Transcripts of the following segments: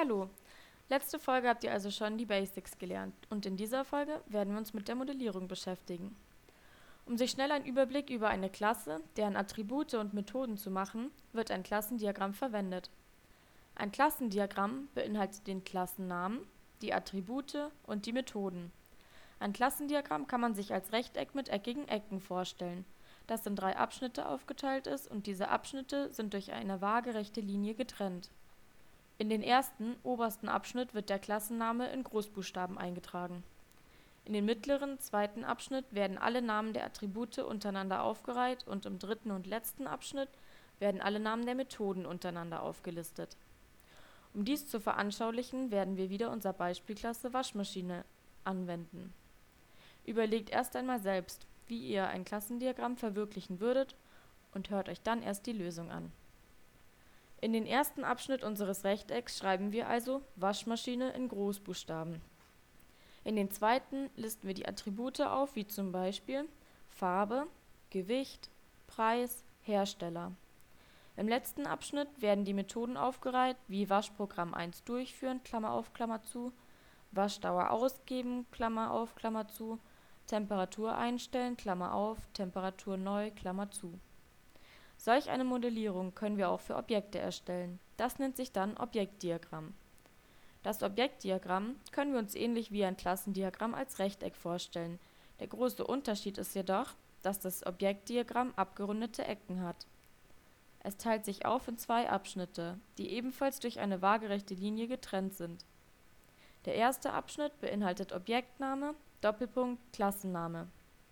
Hallo! Letzte Folge habt ihr also schon die Basics gelernt und in dieser Folge werden wir uns mit der Modellierung beschäftigen. Um sich schnell einen Überblick über eine Klasse, deren Attribute und Methoden zu machen, wird ein Klassendiagramm verwendet. Ein Klassendiagramm beinhaltet den Klassennamen, die Attribute und die Methoden. Ein Klassendiagramm kann man sich als Rechteck mit eckigen Ecken vorstellen, das in 3 Abschnitte aufgeteilt ist und diese Abschnitte sind durch eine waagerechte Linie getrennt. In den ersten, obersten Abschnitt wird der Klassenname in Großbuchstaben eingetragen. In den mittleren, zweiten Abschnitt werden alle Namen der Attribute untereinander aufgereiht und im dritten und letzten Abschnitt werden alle Namen der Methoden untereinander aufgelistet. Um dies zu veranschaulichen, werden wir wieder unser Beispielklasse Waschmaschine anwenden. Überlegt erst einmal selbst, wie ihr ein Klassendiagramm verwirklichen würdet und hört euch dann erst die Lösung an. In den ersten Abschnitt unseres Rechtecks schreiben wir also Waschmaschine in Großbuchstaben. In den zweiten listen wir die Attribute auf, wie zum Beispiel Farbe, Gewicht, Preis, Hersteller. Im letzten Abschnitt werden die Methoden aufgereiht, wie Waschprogramm 1 durchführen, Klammer auf, Klammer zu, Waschdauer ausgeben, Klammer auf, Klammer zu, Temperatur einstellen, Klammer auf, Temperatur neu, Klammer zu. Solch eine Modellierung können wir auch für Objekte erstellen. Das nennt sich dann Objektdiagramm. Das Objektdiagramm können wir uns ähnlich wie ein Klassendiagramm als Rechteck vorstellen. Der große Unterschied ist jedoch, dass das Objektdiagramm abgerundete Ecken hat. Es teilt sich auf in 2 Abschnitte, die ebenfalls durch eine waagerechte Linie getrennt sind. Der erste Abschnitt beinhaltet Objektname, Doppelpunkt, Klassenname.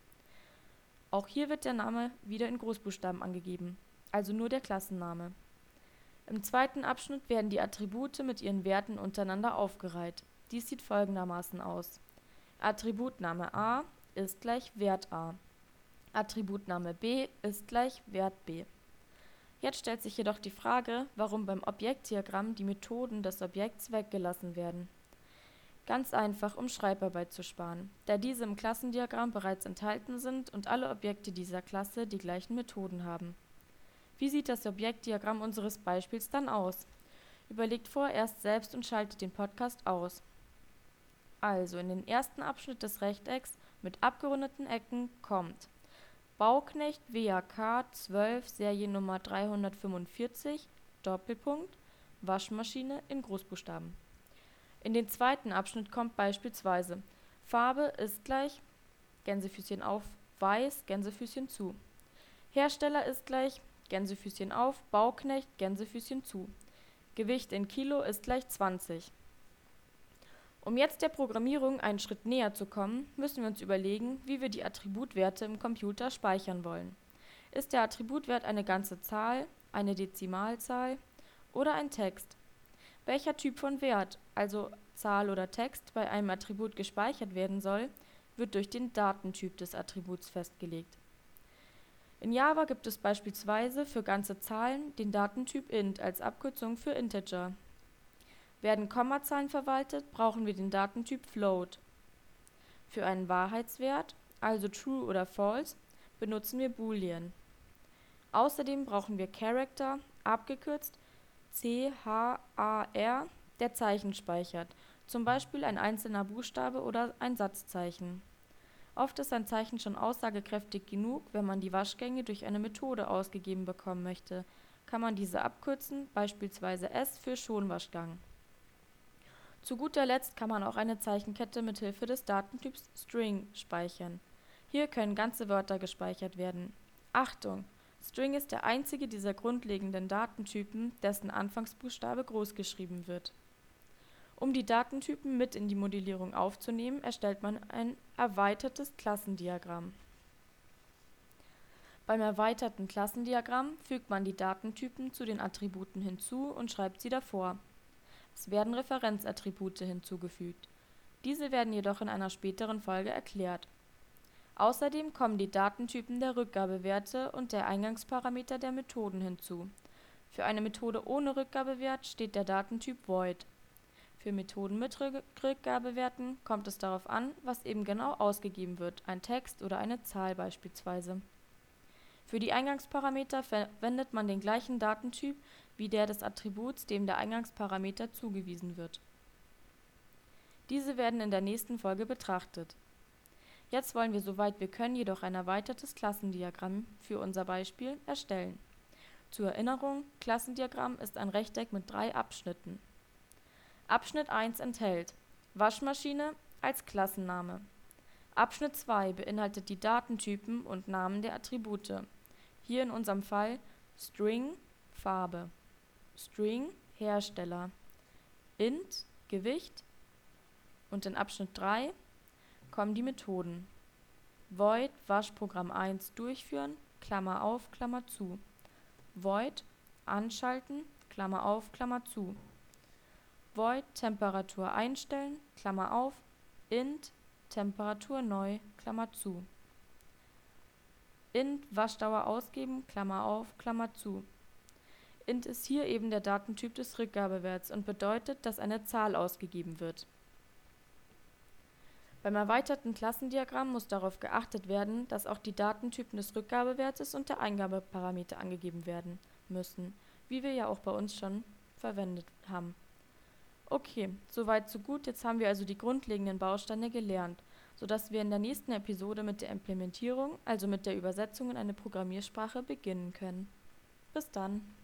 Auch hier wird der Name wieder in Großbuchstaben angegeben, also nur der Klassenname. Im zweiten Abschnitt werden die Attribute mit ihren Werten untereinander aufgereiht. Dies sieht folgendermaßen aus. Attributname A ist gleich Wert A. Attributname B ist gleich Wert B. Jetzt stellt sich jedoch die Frage, warum beim Objektdiagramm die Methoden des Objekts weggelassen werden. Ganz einfach, um Schreibarbeit zu sparen, da diese im Klassendiagramm bereits enthalten sind und alle Objekte dieser Klasse die gleichen Methoden haben. Wie sieht das Objektdiagramm unseres Beispiels dann aus? Überlegt vorerst selbst und schaltet den Podcast aus. Also, in den ersten Abschnitt des Rechtecks mit abgerundeten Ecken kommt Bauknecht WAK 12 Seriennummer 345, Doppelpunkt, Waschmaschine in Großbuchstaben. In den zweiten Abschnitt kommt beispielsweise Farbe ist gleich, Gänsefüßchen auf, weiß, Gänsefüßchen zu. Hersteller ist gleich, Gänsefüßchen auf, Bauknecht, Gänsefüßchen zu. Gewicht in Kilo ist gleich 20. Um jetzt der Programmierung einen Schritt näher zu kommen, müssen wir uns überlegen, wie wir die Attributwerte im Computer speichern wollen. Ist der Attributwert eine ganze Zahl, eine Dezimalzahl oder ein Text? Welcher Typ von Wert, also Zahl oder Text, bei einem Attribut gespeichert werden soll, wird durch den Datentyp des Attributs festgelegt. In Java gibt es beispielsweise für ganze Zahlen den Datentyp int als Abkürzung für Integer. Werden Kommazahlen verwaltet, brauchen wir den Datentyp float. Für einen Wahrheitswert, also true oder false, benutzen wir Boolean. Außerdem brauchen wir Character, abgekürzt CHAR, der Zeichen speichert, zum Beispiel ein einzelner Buchstabe oder ein Satzzeichen. Oft ist ein Zeichen schon aussagekräftig genug, wenn man die Waschgänge durch eine Methode ausgegeben bekommen möchte, kann man diese abkürzen, beispielsweise S für Schonwaschgang. Zu guter Letzt kann man auch eine Zeichenkette mit Hilfe des Datentyps String speichern. Hier können ganze Wörter gespeichert werden. Achtung! String ist der einzige dieser grundlegenden Datentypen, dessen Anfangsbuchstabe großgeschrieben wird. Um die Datentypen mit in die Modellierung aufzunehmen, erstellt man ein erweitertes Klassendiagramm. Beim erweiterten Klassendiagramm fügt man die Datentypen zu den Attributen hinzu und schreibt sie davor. Es werden Referenzattribute hinzugefügt. Diese werden jedoch in einer späteren Folge erklärt. Außerdem kommen die Datentypen der Rückgabewerte und der Eingangsparameter der Methoden hinzu. Für eine Methode ohne Rückgabewert steht der Datentyp void. Für Methoden mit Rückgabewerten kommt es darauf an, was eben genau ausgegeben wird, ein Text oder eine Zahl beispielsweise. Für die Eingangsparameter verwendet man den gleichen Datentyp wie der des Attributs, dem der Eingangsparameter zugewiesen wird. Diese werden in der nächsten Folge betrachtet. Jetzt wollen wir soweit wir können jedoch ein erweitertes Klassendiagramm für unser Beispiel erstellen. Zur Erinnerung, Klassendiagramm ist ein Rechteck mit 3 Abschnitten. Abschnitt 1 enthält Waschmaschine als Klassenname. Abschnitt 2 beinhaltet die Datentypen und Namen der Attribute. Hier in unserem Fall String Farbe, String Hersteller, int Gewicht und in Abschnitt 3 kommen die Methoden. Void Waschprogramm 1 durchführen, Klammer auf, Klammer zu. Void anschalten, Klammer auf, Klammer zu. Void Temperatur einstellen, Klammer auf, int Temperatur neu, Klammer zu. Int Waschdauer ausgeben, Klammer auf, Klammer zu. Int ist hier eben der Datentyp des Rückgabewerts und bedeutet, dass eine Zahl ausgegeben wird. Beim erweiterten Klassendiagramm muss darauf geachtet werden, dass auch die Datentypen des Rückgabewertes und der Eingabeparameter angegeben werden müssen, wie wir ja auch bei uns schon verwendet haben. Okay, soweit so gut, jetzt haben wir also die grundlegenden Bausteine gelernt, sodass wir in der nächsten Episode mit der Implementierung, also mit der Übersetzung in eine Programmiersprache beginnen können. Bis dann!